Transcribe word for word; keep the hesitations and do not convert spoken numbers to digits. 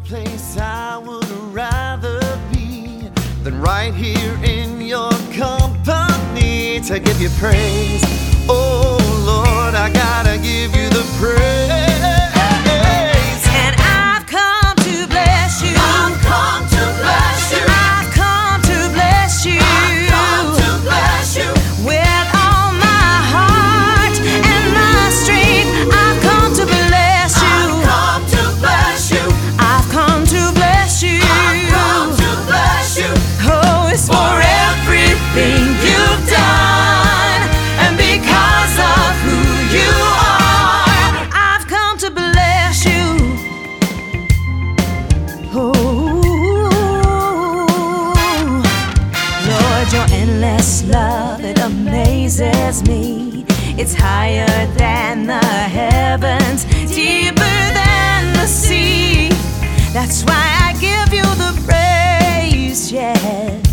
place I would rather be than right here in your company to give you praise. Oh Lord, I gotta give you the praise. And I've come to bless you. I've come to bless you. I've come to bless you. I've come to bless you. With all my heart and my strength, I've come to bless you. I've come to bless you. I've come to bless you. I've come to bless you. Oh, it's for everything you've done and because of who you are. I've come to bless you. Oh, Lord, your endless love, it amazes me. It's higher than the heavens, deeper than the sea. That's why I give you the praise, yeah.